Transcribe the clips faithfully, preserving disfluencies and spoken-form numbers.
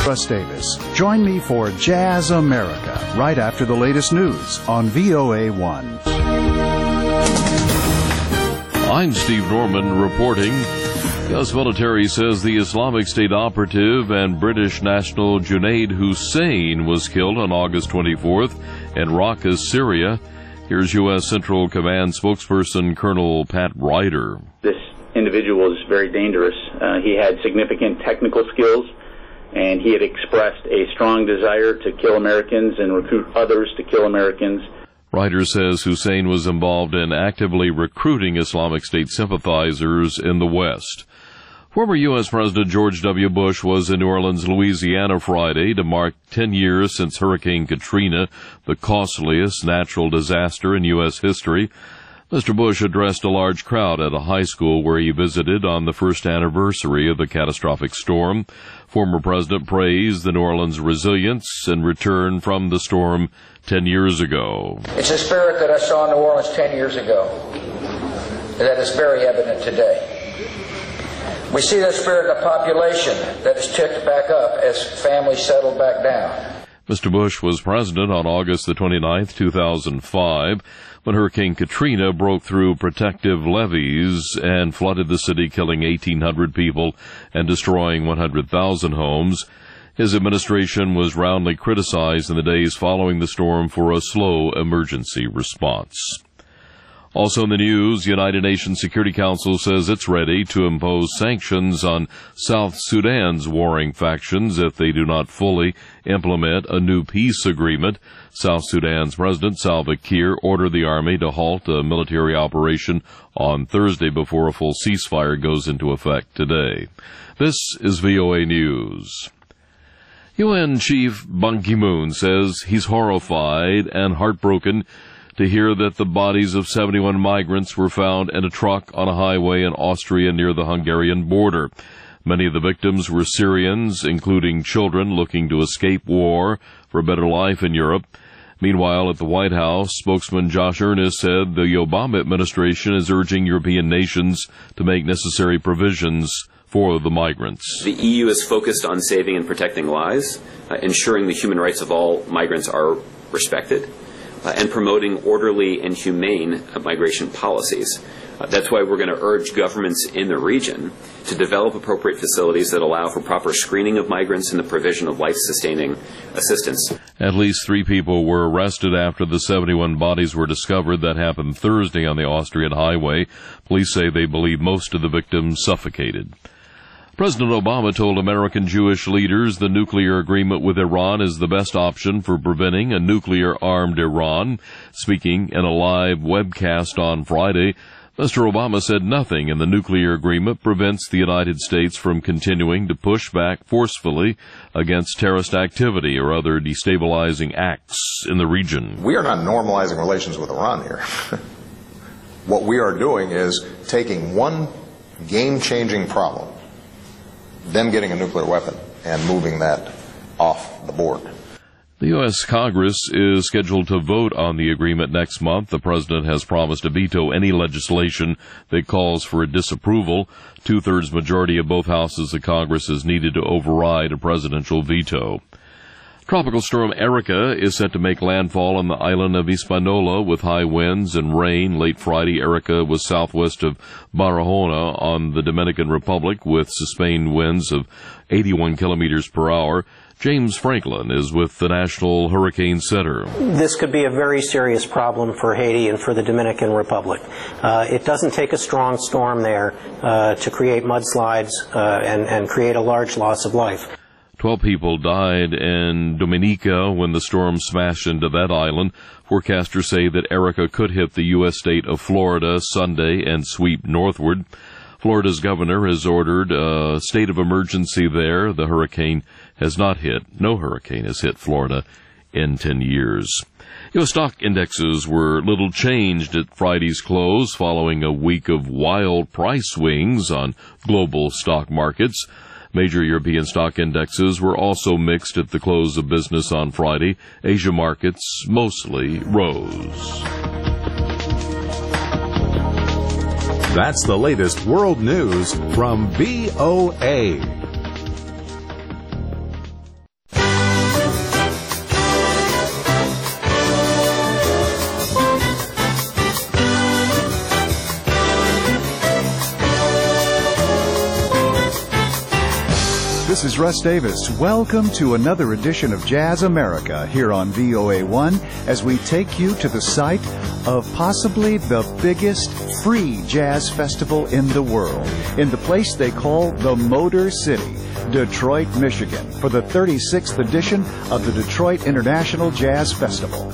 Russ Davis. Join me for Jazz America right after the latest news on V O A one. I'm Steve Norman reporting. U S military says the Islamic State operative and British national Junaid Hussain was killed on August twenty-fourth in Raqqa, Syria. Here's U S Central Command spokesperson Colonel Pat Ryder. This individual is very dangerous. Uh, he had significant technical skills, and he had expressed a strong desire to kill Americans and recruit others to kill Americans. Ryder says Hussain was involved in actively recruiting Islamic State sympathizers in the West. Former U S President George W. Bush was in New Orleans, Louisiana Friday to mark ten years since Hurricane Katrina, the costliest natural disaster in U S history. Mister Bush addressed a large crowd at a high school where he visited on the first anniversary of the catastrophic storm. Former president praised the New Orleans resilience in return from the storm ten years ago. It's a spirit that I saw in New Orleans ten years ago that is very evident today. We see that spirit in the population that has ticked back up as families settle back down. Mister Bush was president on August the twenty-ninth, two thousand five, when Hurricane Katrina broke through protective levees and flooded the city, killing eighteen hundred people and destroying one hundred thousand homes. His administration was roundly criticized in the days following the storm for a slow emergency response. Also in the news, the United Nations Security Council says it's ready to impose sanctions on South Sudan's warring factions if they do not fully implement a new peace agreement. South Sudan's President Salva Kiir ordered the army to halt a military operation on Thursday before a full ceasefire goes into effect today. This is V O A News. U N Chief Ban Ki-moon says he's horrified and heartbroken to hear that the bodies of seventy-one migrants were found in a truck on a highway in Austria near the Hungarian border. Many of the victims were Syrians, including children looking to escape war for a better life in Europe. Meanwhile, at the White House, spokesman Josh Earnest said the Obama administration is urging European nations to make necessary provisions for the migrants. The E U is focused on saving and protecting lives, uh, ensuring the human rights of all migrants are respected, uh, and promoting orderly and humane uh, migration policies. Uh, that's why we're going to urge governments in the region to develop appropriate facilities that allow for proper screening of migrants and the provision of life-sustaining assistance. At least three people were arrested after the seventy-one bodies were discovered. That happened Thursday on the Austrian highway. Police say they believe most of the victims suffocated. President Obama told American Jewish leaders the nuclear agreement with Iran is the best option for preventing a nuclear-armed Iran. Speaking in a live webcast on Friday, Mister Obama said nothing in the nuclear agreement prevents the United States from continuing to push back forcefully against terrorist activity or other destabilizing acts in the region. We are not normalizing relations with Iran here. What we are doing is taking one game-changing problem, then getting a nuclear weapon and moving that off the board. The U S Congress is scheduled to vote on the agreement next month. The president has promised to veto any legislation that calls for a disapproval. Two-thirds majority of both houses of Congress is needed to override a presidential veto. Tropical storm Erica is set to make landfall on the island of Hispaniola with high winds and rain. Late Friday, Erica was southwest of Barahona on the Dominican Republic with sustained winds of eighty-one kilometers per hour. James Franklin is with the National Hurricane Center. This could be a very serious problem for Haiti and for the Dominican Republic. Uh, it doesn't take a strong storm there uh, to create mudslides uh, and, and create a large loss of life. Twelve people died in Dominica when the storm smashed into that island. Forecasters say that Erica could hit the U S state of Florida Sunday and sweep northward. Florida's governor has ordered a state of emergency there. The hurricane has not hit, no hurricane has hit Florida in ten years. U S stock indexes were little changed at Friday's close following a week of wild price swings on global stock markets. Major European stock indexes were also mixed at the close of business on Friday. Asia markets mostly rose. That's the latest world news from V O A. This is Russ Davis. Welcome to another edition of Jazz America here on V O A one as we take you to the site of possibly the biggest free jazz festival in the world, in the place they call the Motor City, Detroit, Michigan, for the thirty-sixth edition of the Detroit International Jazz Festival.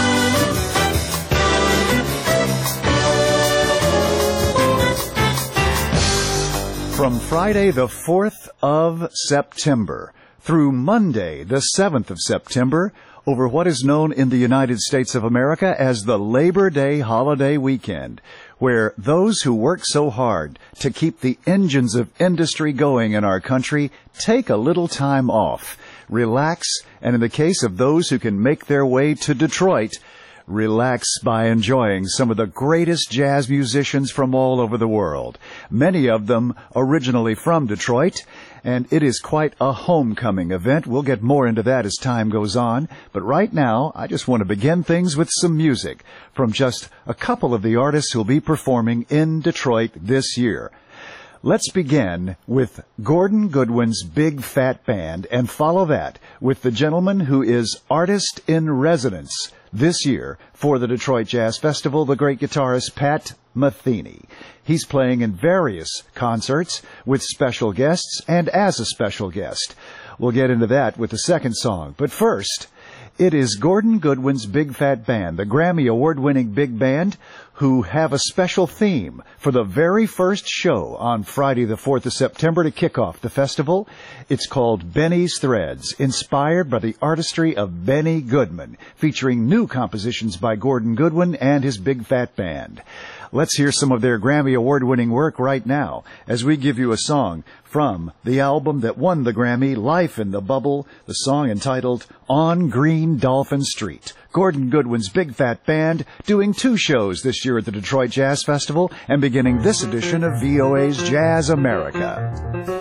From Friday the fourth of September through Monday the seventh of September, over what is known in the United States of America as the Labor Day holiday weekend, where those who work so hard to keep the engines of industry going in our country take a little time off, relax, and in the case of those who can make their way to Detroit, relax by enjoying some of the greatest jazz musicians from all over the world, many of them originally from Detroit, and it is quite a homecoming event. We'll get more into that as time goes on, but right now I just want to begin things with some music from just a couple of the artists who'll be performing in Detroit this year. Let's begin with Gordon Goodwin's Big Fat Band and follow that with the gentleman who is artist in residence this year for the Detroit Jazz Festival, the great guitarist Pat Metheny. He's playing in various concerts with special guests and as a special guest. We'll get into that with the second song. But first, it is Gordon Goodwin's Big Fat Band, the Grammy Award-winning big band, who have a special theme for the very first show on Friday the fourth of September to kick off the festival. It's called Benny's Threads, inspired by the artistry of Benny Goodman, featuring new compositions by Gordon Goodwin and his Big Fat Band. Let's hear some of their Grammy Award-winning work right now as we give you a song from the album that won the Grammy, Life in the Bubble, the song entitled On Green Dolphin Street. Gordon Goodwin's Big Fat Band doing two shows this year at the Detroit Jazz Festival and beginning this edition of V O A's Jazz America.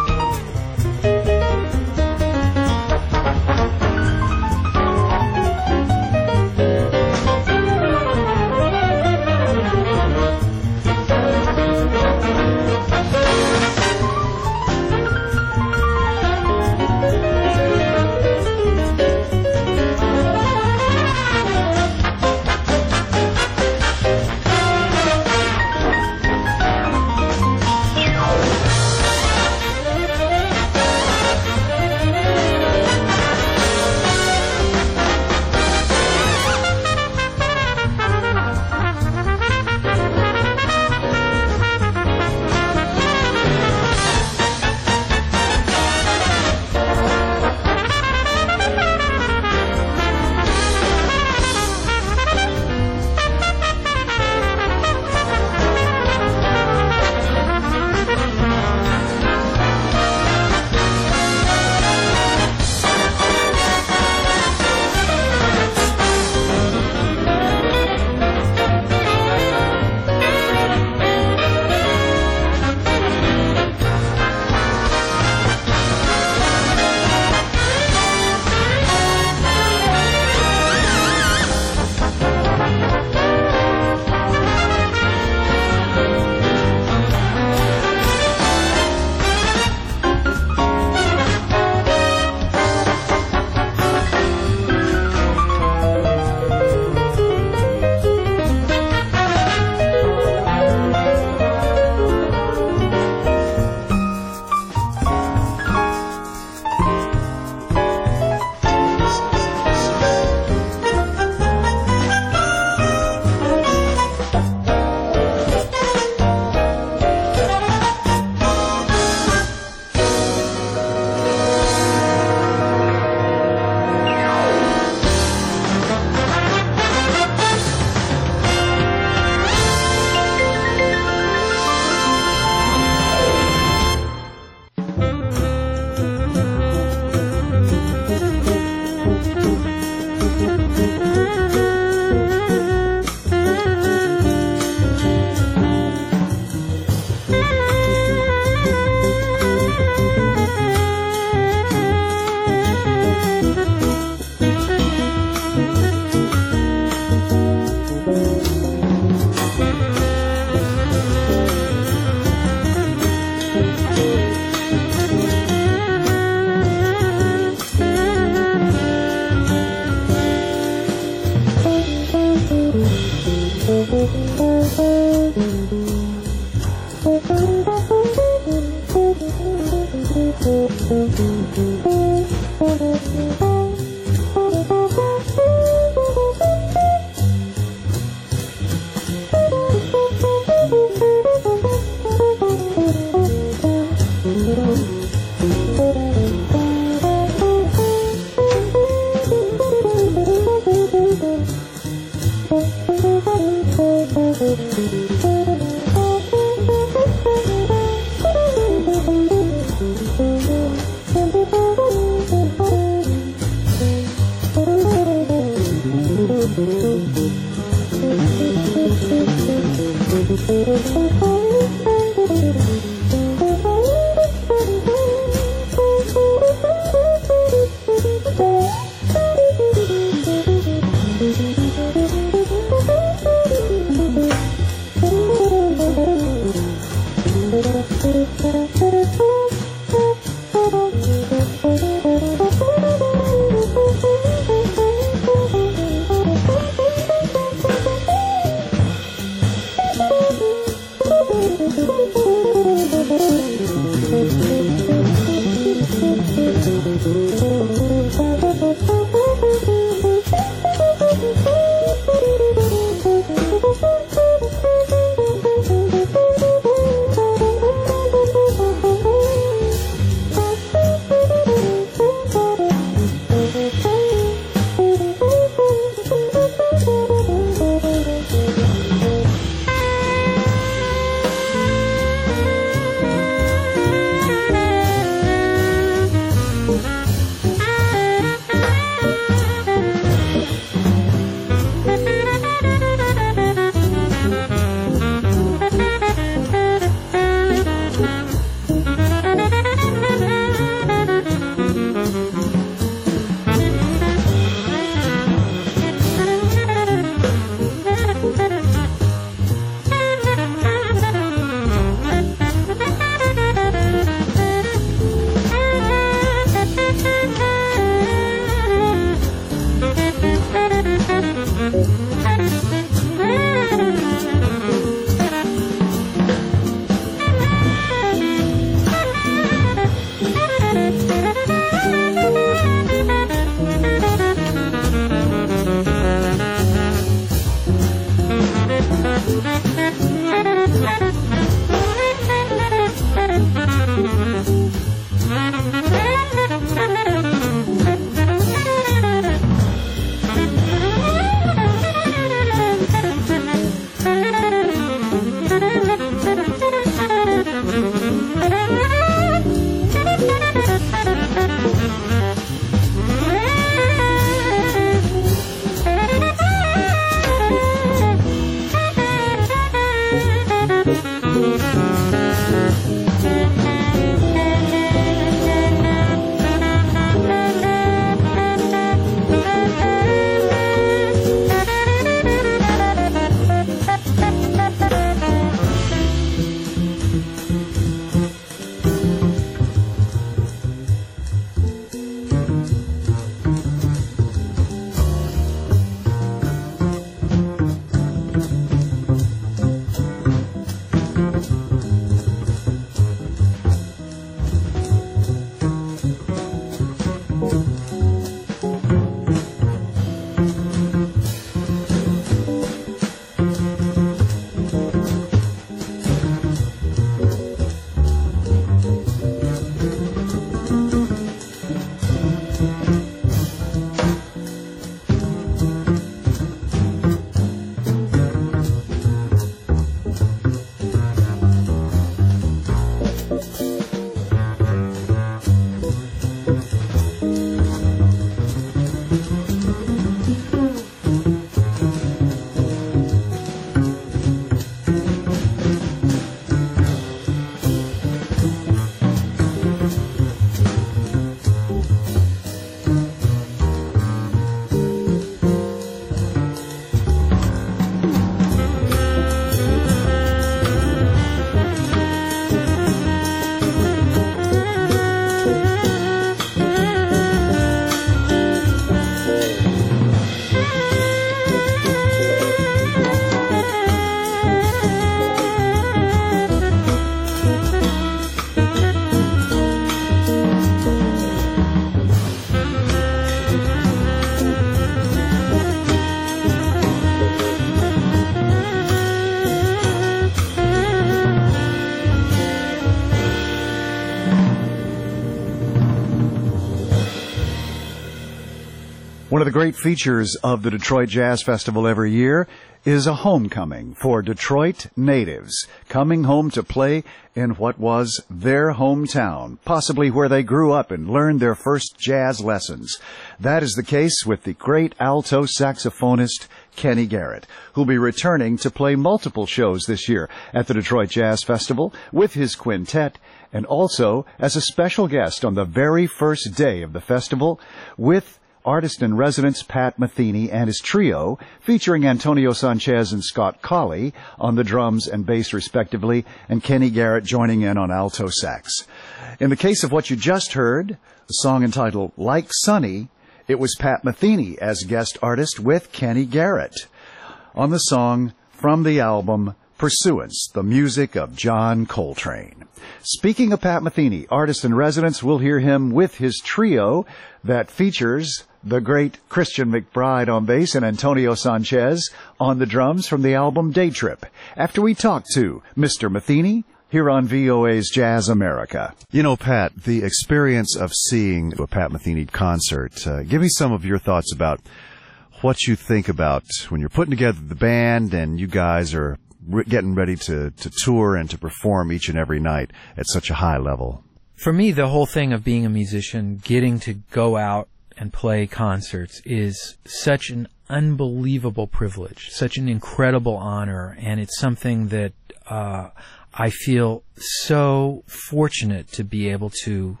One of the great features of the Detroit Jazz Festival every year is a homecoming for Detroit natives coming home to play in what was their hometown, possibly where they grew up and learned their first jazz lessons. That is the case with the great alto saxophonist Kenny Garrett, who'll be returning to play multiple shows this year at the Detroit Jazz Festival with his quintet, and also as a special guest on the very first day of the festival with artist-in-residence Pat Metheny and his trio, featuring Antonio Sanchez and Scott Colley on the drums and bass respectively, and Kenny Garrett joining in on alto sax. In the case of what you just heard, a song entitled Like Sunny, it was Pat Metheny as guest artist with Kenny Garrett on the song from the album Pursuance, the music of John Coltrane. Speaking of Pat Metheny, artist-in-residence, we'll hear him with his trio that features the great Christian McBride on bass and Antonio Sanchez on the drums from the album Day Trip, after we talk to Mister Metheny here on V O A's Jazz America. You know, Pat, the experience of seeing a Pat Metheny concert, uh, give me some of your thoughts about what you think about when you're putting together the band and you guys are re- getting ready to, to tour and to perform each and every night at such a high level. For me, the whole thing of being a musician, getting to go out and play concerts, is such an unbelievable privilege, such an incredible honor, and it's something that uh, I feel so fortunate to be able to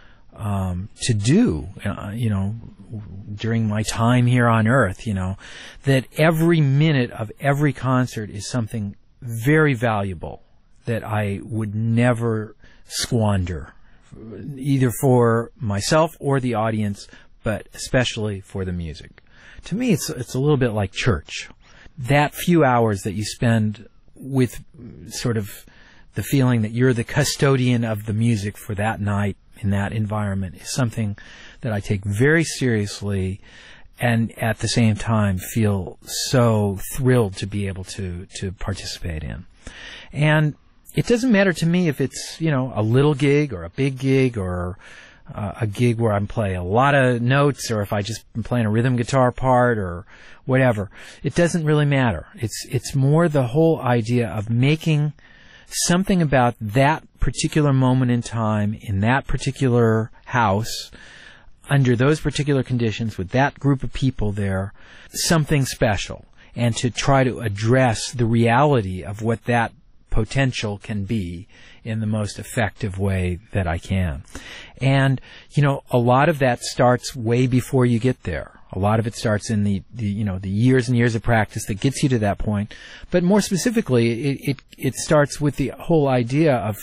um, to do, uh, you know, during my time here on Earth, you know, that every minute of every concert is something very valuable that I would never squander, either for myself or the audience, but especially for the music. To me, it's it's a little bit like church. That few hours that you spend with sort of the feeling that you're the custodian of the music for that night in that environment is something that I take very seriously, and at the same time feel so thrilled to be able to to participate in. And it doesn't matter to me if it's, you know, a little gig or a big gig or uh, a gig where I'm playing a lot of notes, or if I just am playing a rhythm guitar part or whatever. It doesn't really matter. It's it's more the whole idea of making something about that particular moment in time in that particular house under those particular conditions with that group of people there, something special, and to try to address the reality of what that potential can be in the most effective way that I can. And, you know, a lot of that starts way before you get there. A lot of it starts in the, the you know, the years and years of practice that gets you to that point. But more specifically, it, it, it starts with the whole idea of,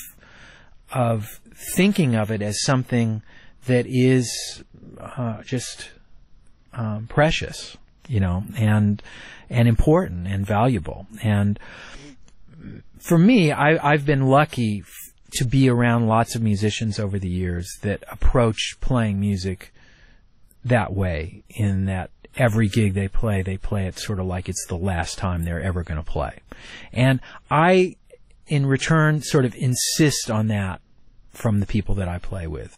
of thinking of it as something that is uh, just um, precious, you know, and, and important and valuable. And for me, I, I've been lucky f- to be around lots of musicians over the years that approach playing music that way, in that every gig they play, they play it sort of like it's the last time they're ever going to play. And I, in return, sort of insist on that from the people that I play with.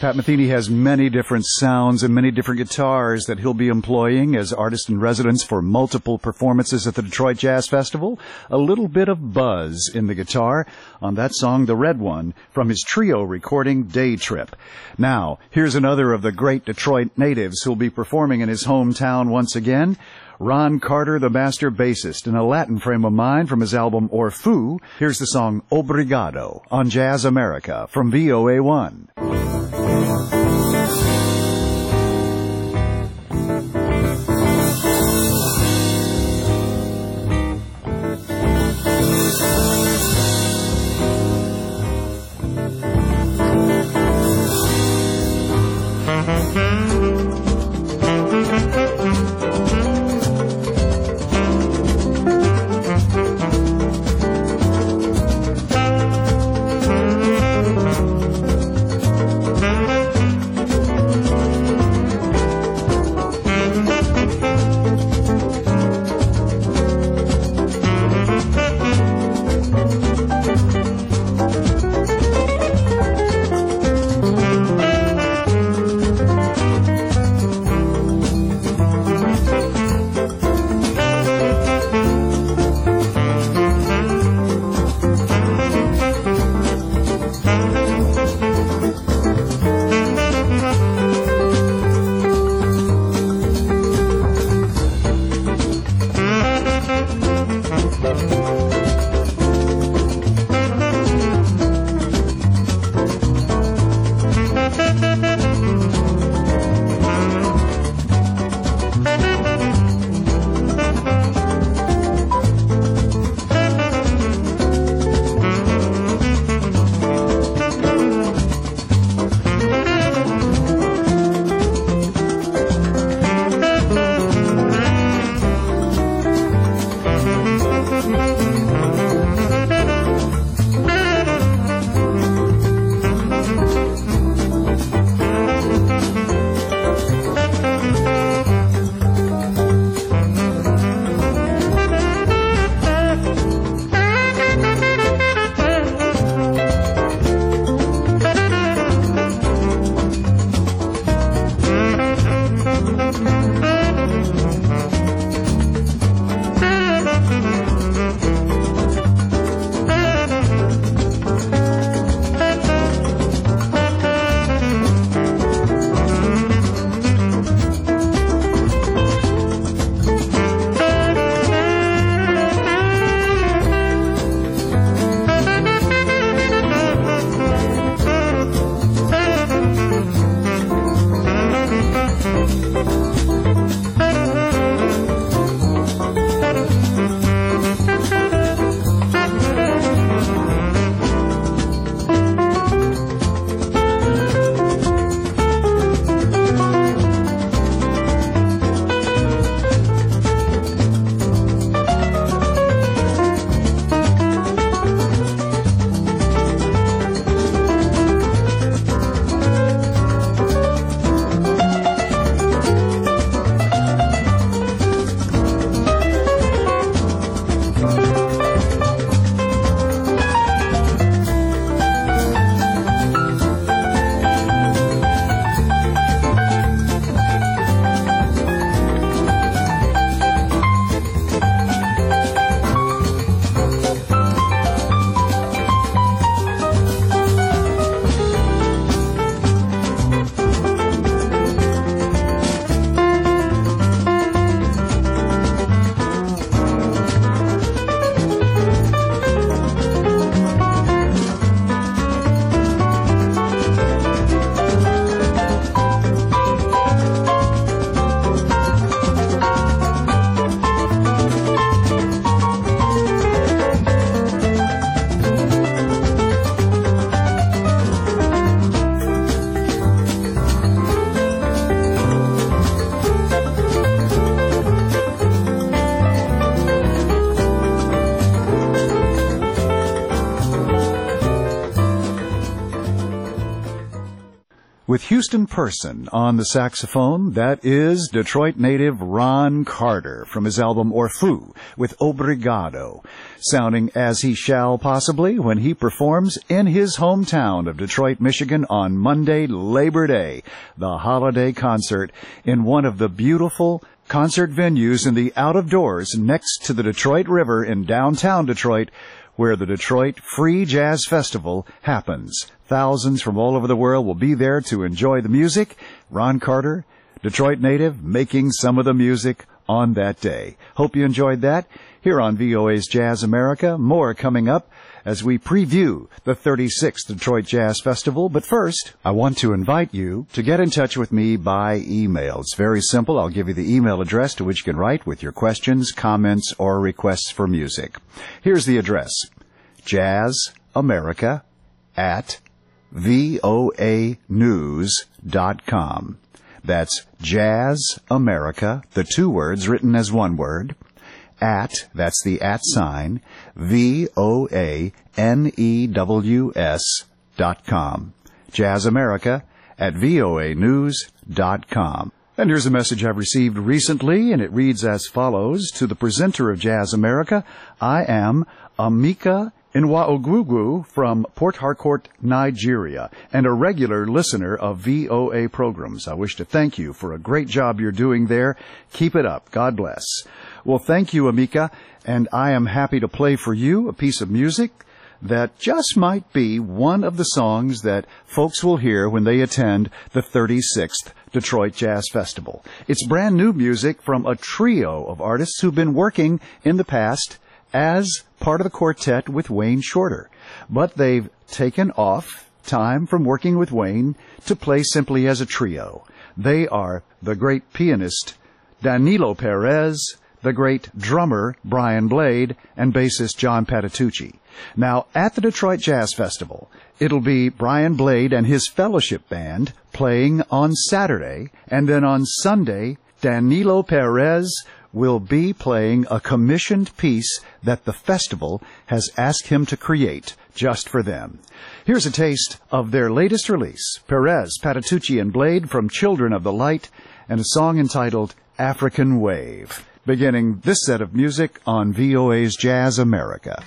Pat Metheny has many different sounds and many different guitars that he'll be employing as artist in residence for multiple performances at the Detroit Jazz Festival. A little bit of buzz in the guitar on that song, The Red One, from his trio recording Day Trip. Now, here's another of the great Detroit natives who'll be performing in his hometown once again. Ron Carter, the master bassist, in a Latin frame of mind from his album Orfu. Here's the song Obrigado on Jazz America from V O A one. With Houston Person on the saxophone, that is Detroit native Ron Carter from his album Orfu with Obrigado, sounding as he shall possibly when he performs in his hometown of Detroit, Michigan on Monday, Labor Day, the holiday concert in one of the beautiful concert venues in the out-of-doors next to the Detroit River in downtown Detroit, where the Detroit Free Jazz Festival happens. Thousands from all over the world will be there to enjoy the music. Ron Carter, Detroit native, making some of the music on that day. Hope you enjoyed that. Here on V O A's Jazz America, more coming up as we preview the thirty-sixth Detroit Jazz Festival. But first, I want to invite you to get in touch with me by email. It's very simple. I'll give you the email address to which you can write with your questions, comments, or requests for music. Here's the address: jazzamerica at voa news dot com. That's jazzamerica, the two words written as one word, at, that's the at sign, V O A N E W S dot com. Jazzamerica at voa news dot com. And here's a message I've received recently, and it reads as follows: to the presenter of Jazz America, I am Amika Nwaogwugwu from Port Harcourt, Nigeria, and a regular listener of V O A programs. I wish to thank you for a great job you're doing there. Keep it up. God bless. Well, thank you, Amika, and I am happy to play for you a piece of music that just might be one of the songs that folks will hear when they attend the thirty-sixth Detroit Jazz Festival. It's brand new music from a trio of artists who've been working in the past as part of the quartet with Wayne Shorter. But they've taken off time from working with Wayne to play simply as a trio. They are the great pianist Danilo Perez, the great drummer Brian Blade, and bassist John Patitucci. Now, at the Detroit Jazz Festival, it'll be Brian Blade and his fellowship band playing on Saturday, and then on Sunday, Danilo Perez will be playing a commissioned piece that the festival has asked him to create just for them. Here's a taste of their latest release, Perez, Patitucci, and Blade from Children of the Light, and a song entitled African Wave, beginning this set of music on V O A's Jazz America.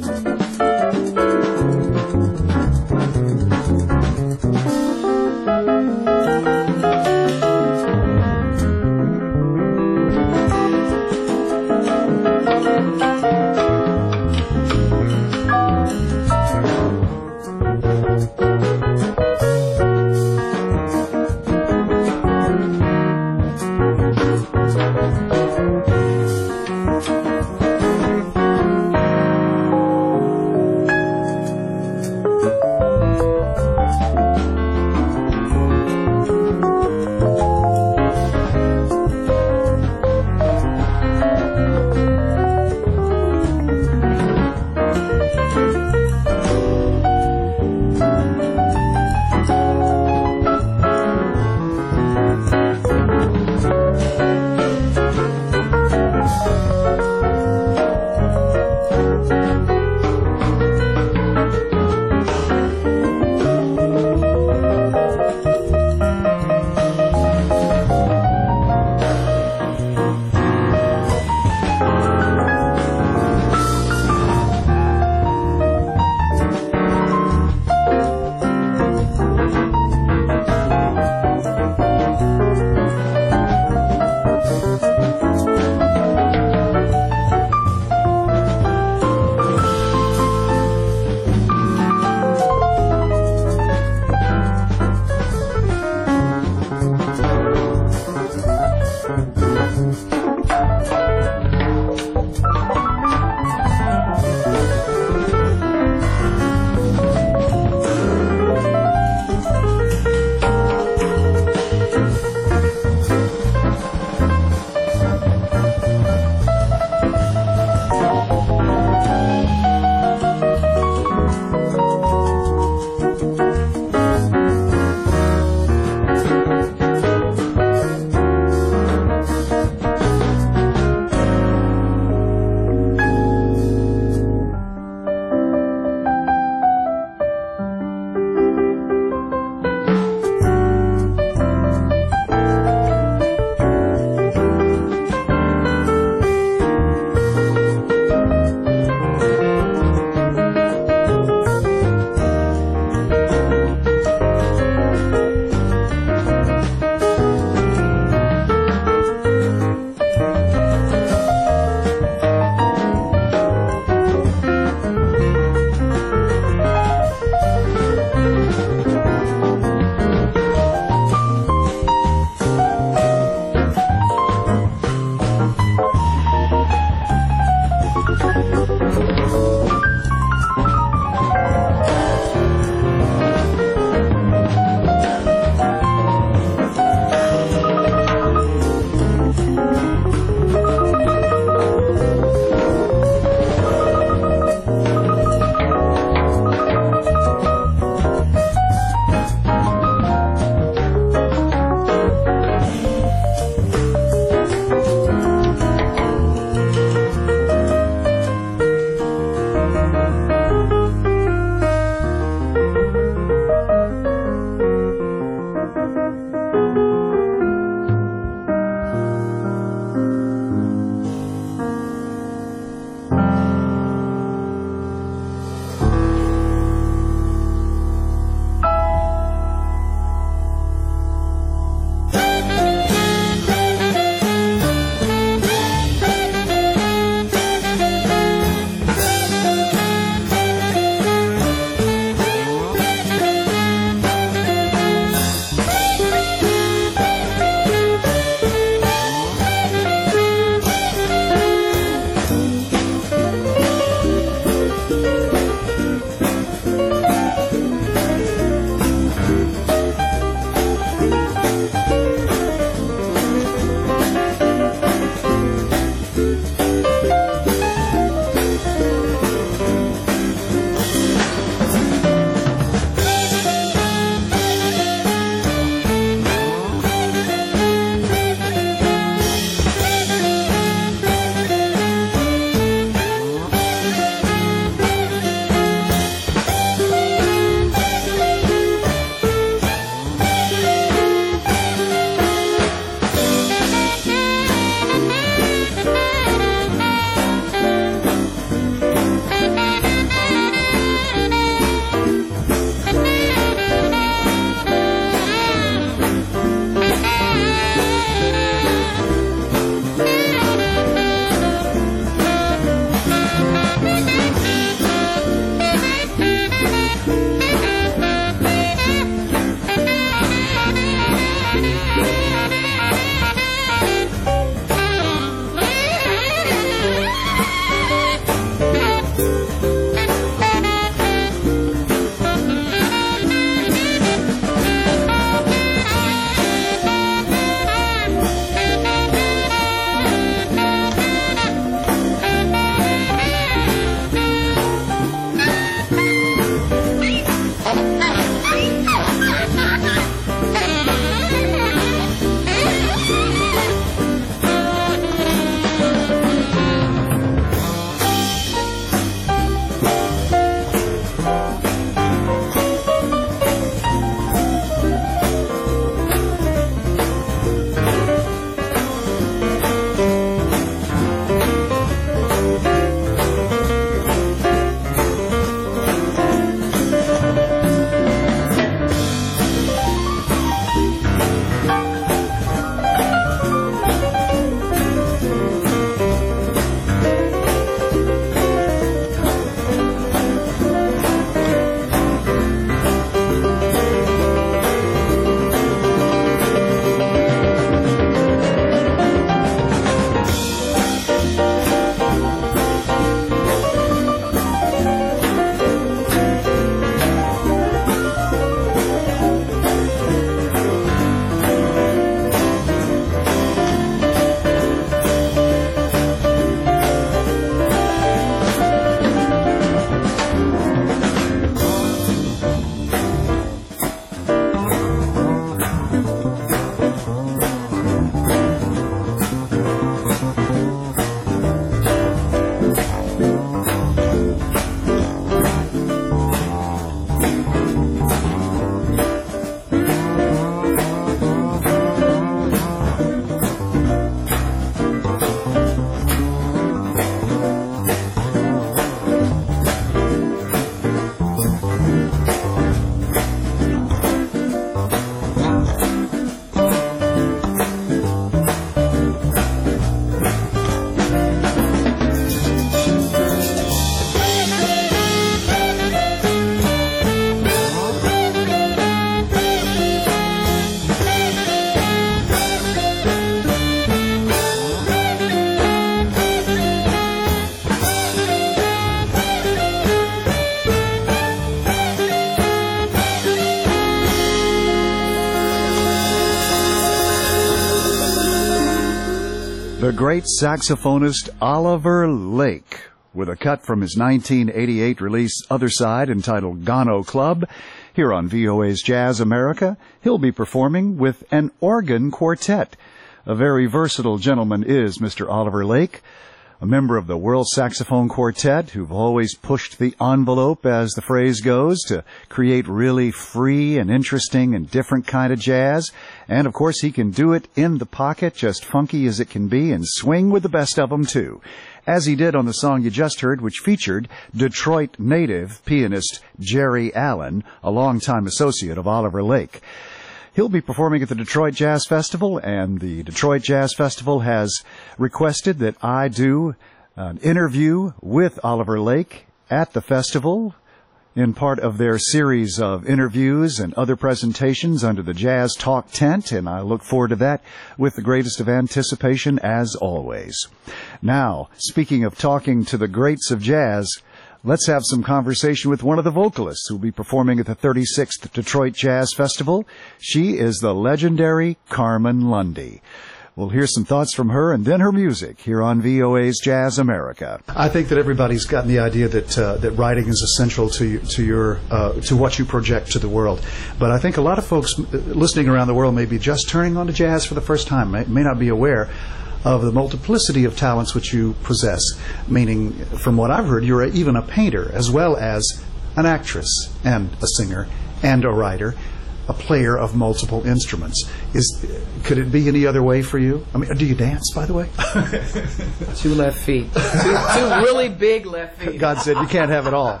The great saxophonist Oliver Lake, with a cut from his nineteen eighty-eight release Other Side entitled Gano Club. Here on V O A's Jazz America, he'll be performing with an organ quartet. A very versatile gentleman is Mister Oliver Lake, a member of the World Saxophone Quartet who've always pushed the envelope, as the phrase goes, to create really free and interesting and different kind of jazz. And, of course, he can do it in the pocket, just funky as it can be, and swing with the best of them, too, as he did on the song you just heard, which featured Detroit native pianist Jerry Allen, a longtime associate of Oliver Lake. He'll be performing at the Detroit Jazz Festival, and the Detroit Jazz Festival has requested that I do an interview with Oliver Lake at the festival in part of their series of interviews and other presentations under the Jazz Talk tent, and I look forward to that with the greatest of anticipation as always. Now, speaking of talking to the greats of jazz, let's have some conversation with one of the vocalists who will be performing at the thirty-sixth Detroit Jazz Festival. She is the legendary Carmen Lundy. We'll hear some thoughts from her and then her music here on V O A's Jazz America. I think that everybody's gotten the idea that uh, that writing is essential to you, to your uh, to what you project to the world. But I think a lot of folks listening around the world may be just turning on to jazz for the first time, may, may not be aware of the multiplicity of talents which you possess, meaning, from what I've heard, you're even a painter as well as an actress and a singer and a writer, a player of multiple instruments. Is could it be any other way for you? I mean, do you dance, by the way? Two left feet. Two, two really big left feet. God said you can't have it all.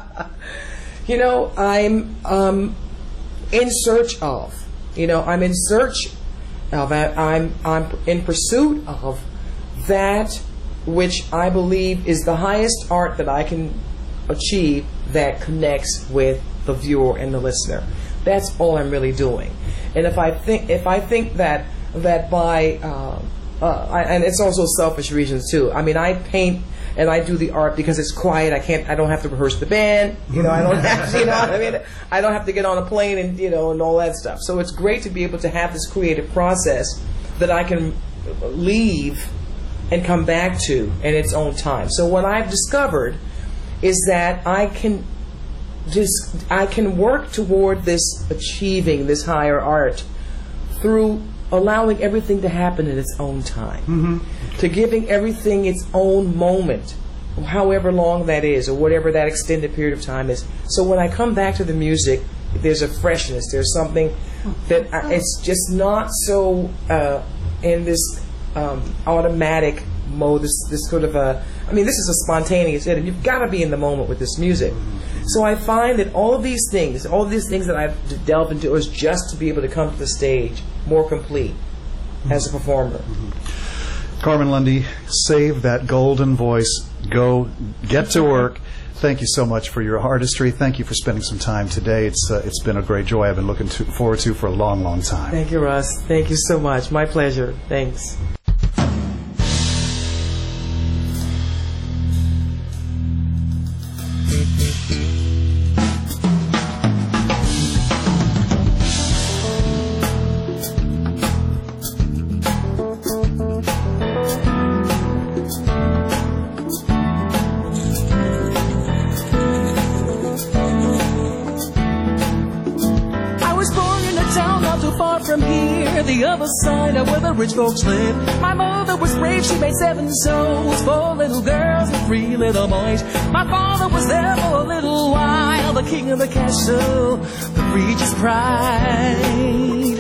You know, I'm um, in search of, you know, I'm in search of, I'm, I'm in pursuit of that which I believe is the highest art that I can achieve that connects with the viewer and the listener. That's all I'm really doing. And if I think if I think that that by uh, uh, I, and it's also selfish reasons too. I mean, I paint and I do the art because it's quiet. I can't. I don't have to rehearse the band. You know, I don't have to, you know what I mean. I don't have to get on a plane and you know and all that stuff. So it's great to be able to have this creative process that I can leave and come back to in its own time. So what I've discovered is that I can. Just, I can work toward this achieving this higher art through allowing everything to happen in its own time, mm-hmm. to giving everything its own moment, however long that is, or whatever that extended period of time is. So when I come back to the music, there's a freshness, there's something that I, it's just not so uh, in this um, automatic mode, this, this sort of a, I mean, this is a spontaneous hit, and you've got to be in the moment with this music. So I find that all of these things, all of these things that I've delved into is just to be able to come to the stage more complete as a performer. Mm-hmm. Carmen Lundy, save that golden voice. Go, get to work. Thank you so much for your artistry. Thank you for spending some time today. It's uh, it's been a great joy I've been looking to, forward to for a long, long time. Thank you, Russ. Thank you so much. My pleasure. Thanks. The other side of where the rich folks live. My mother was brave, she made seven souls, four little girls and three little boys. My father was there for a little while, the king of the castle, the regent's pride.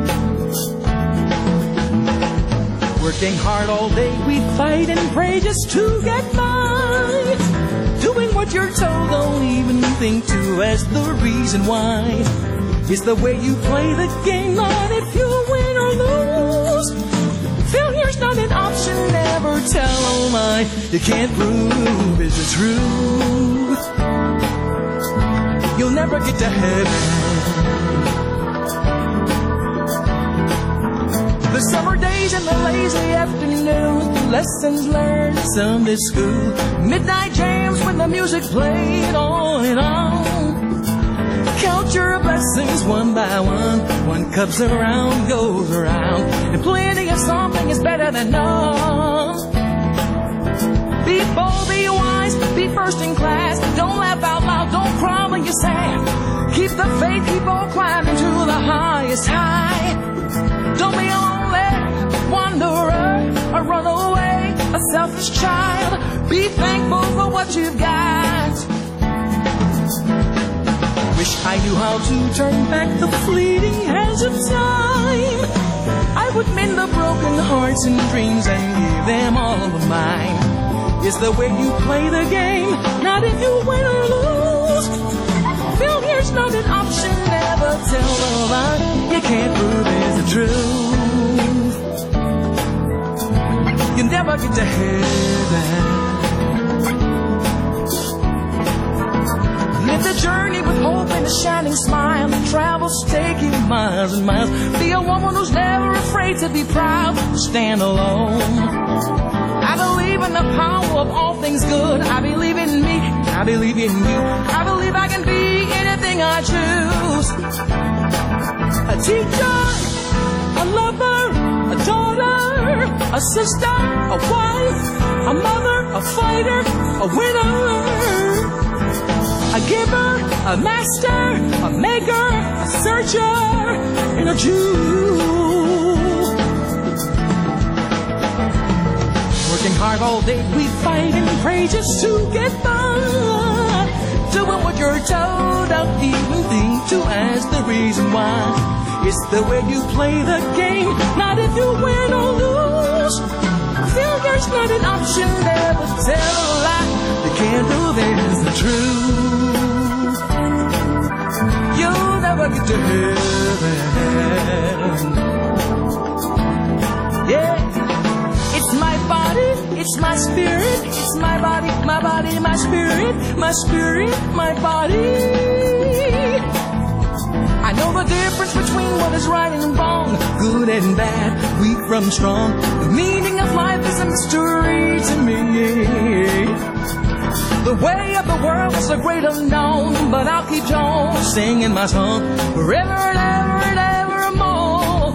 Working hard all day, we fight and pray just to get by. Doing what you're told, don't even think to ask the reason why. It's the way you play the game, not if you win or lose. Failure's not an option, never tell a lie. You can't prove it's the truth. You'll never get to heaven. The summer days and the lazy afternoons, lessons learned Sunday school, midnight jams when the music played on and on. Count your blessings one by one. One comes around, goes around, and plenty of something is better than none. is high. Don't be a lonely wanderer, a runaway, a selfish child. Be thankful for what you've got. Wish I knew how to turn back the fleeting hands of time. I would mend the broken hearts and dreams and give them all of mine. It's the way you play the game, not if you win or lose. Failure's not an option, never tell a lie. You can't prove it's the truth. You never get to heaven. Live the journey with hope and a shining smile. Travel's taking miles and miles. Be a woman who's never afraid to be proud, to stand alone. I believe in the power of all things good. I believe in me, I believe in you. I believe I can be anything I choose. A teacher, a lover, a daughter, a sister, a wife, a mother, a fighter, a winner. A giver, a master, a maker, a searcher, and a Jew. Working hard all day, we fight and pray just to get by. Doing what you're told, don't even think to ask the reason why. It's the way you play the game, not if you win or lose. Failure's not an option, never tell a lie. You can't prove it's the truth. You'll never get to heaven. Yeah, it's my body, it's my spirit, it's my body, my body, my spirit, my spirit, my body. I know the difference between what is right and wrong, good and bad, weak from strong. The meaning of life is a mystery to me. The way of the world is a great unknown, but I'll keep on singing my song forever and ever and evermore.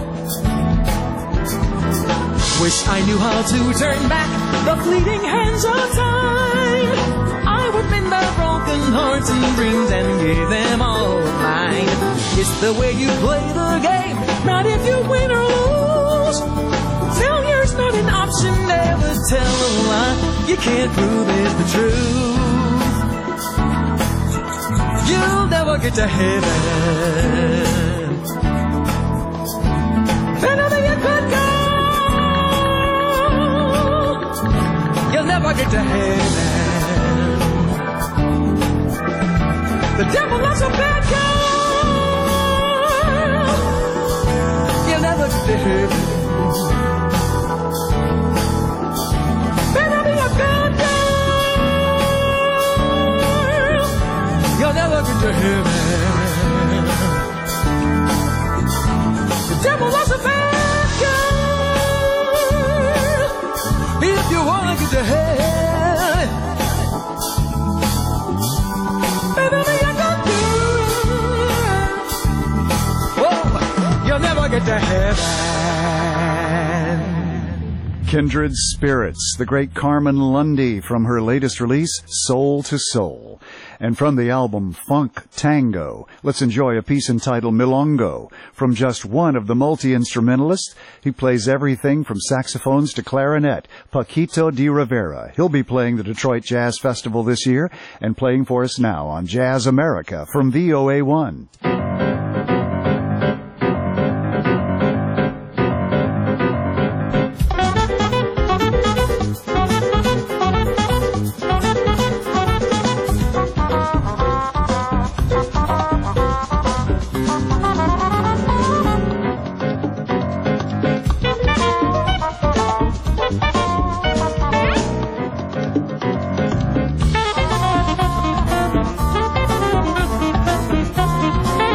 Wish I knew how to turn back the fleeting hands of time. I would mend their broken hearts and dreams and give them all mine. It's the way you play the game, not if you win or lose. Failure's not an option, never tell a lie. You can't prove it's the truth. You'll never get to heaven. Better be a good girl. You'll never get to heaven. The devil loves a bad girl. You'll never get to heaven. Better be a good girl. You'll never get to heaven. The devil wants a bad girl. If you want to get to heaven, better be a good girl. Whoa, you'll never get to heaven. Kindred Spirits, the great Carmen Lundy from her latest release, Soul to Soul. And from the album Funk Tango, let's enjoy a piece entitled Milongo from just one of the multi-instrumentalists. He plays everything from saxophones to clarinet, Paquito de Rivera. He'll be playing the Detroit Jazz Festival this year and playing for us now on Jazz America from V O A one. Thank you.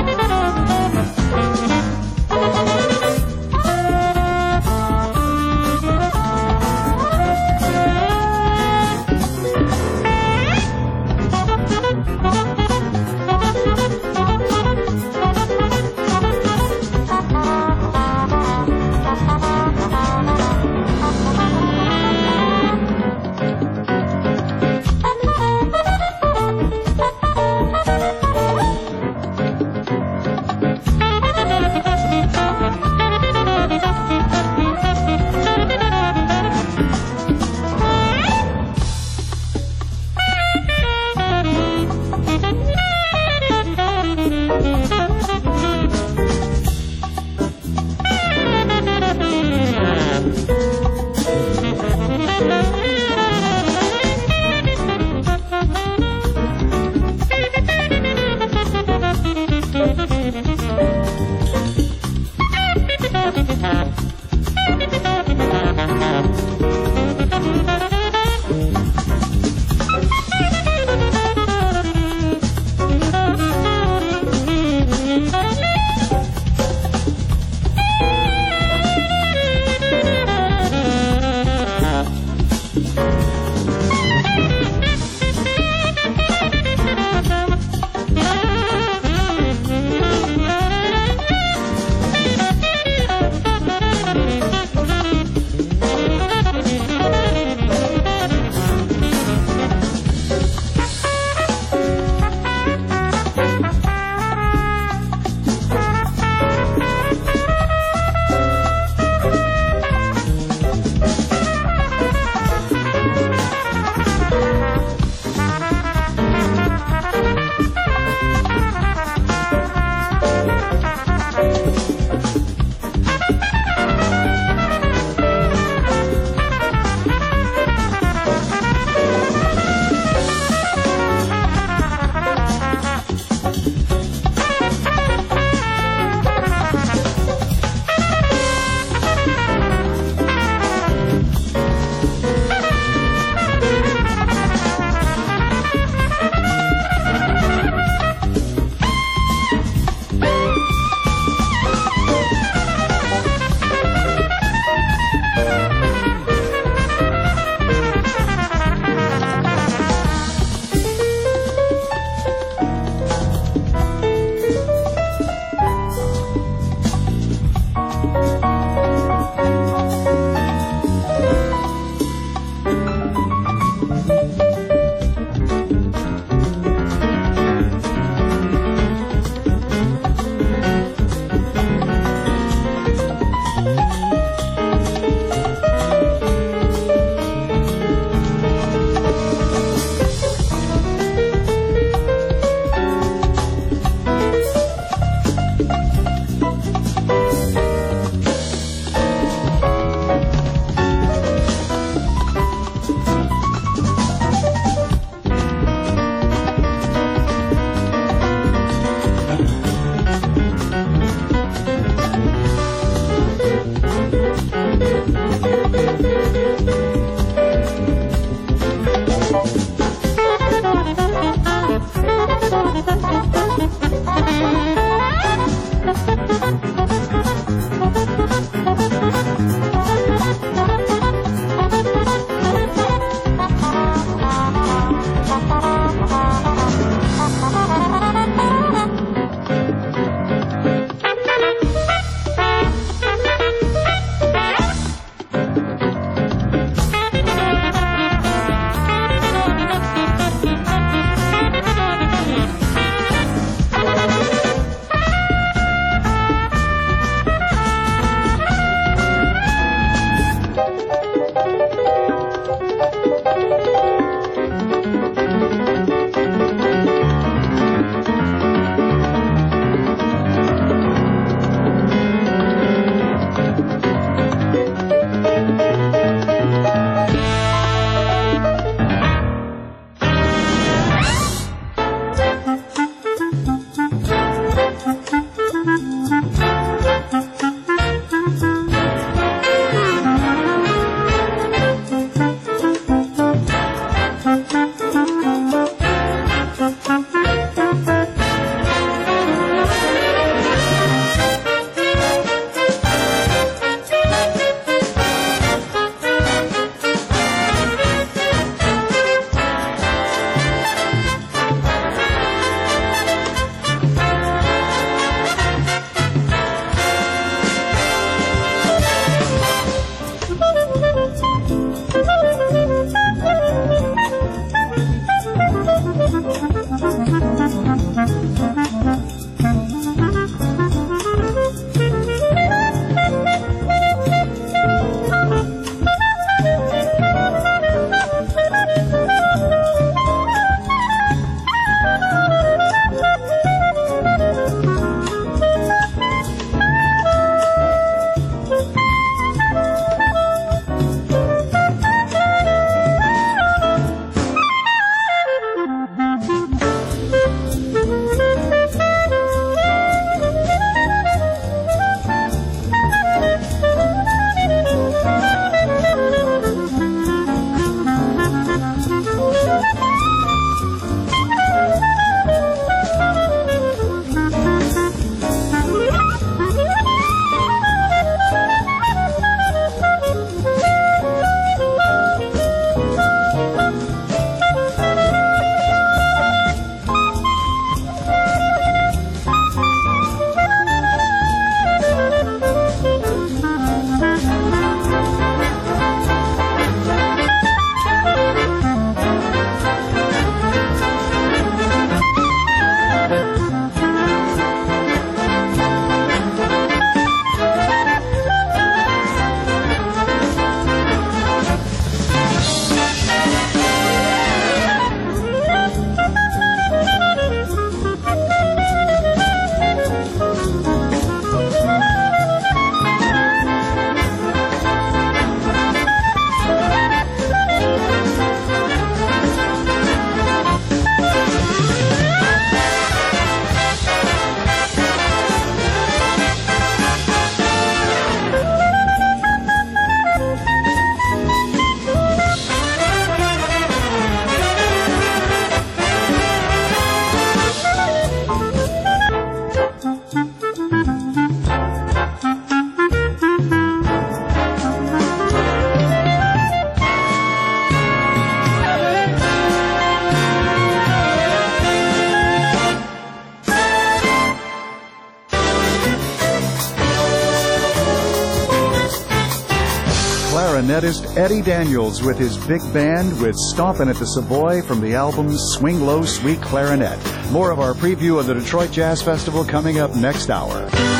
artist Eddie Daniels with his big band with Stompin' at the Savoy from the album Swing Low, Sweet Clarinet. More of our preview of the Detroit Jazz Festival coming up next hour.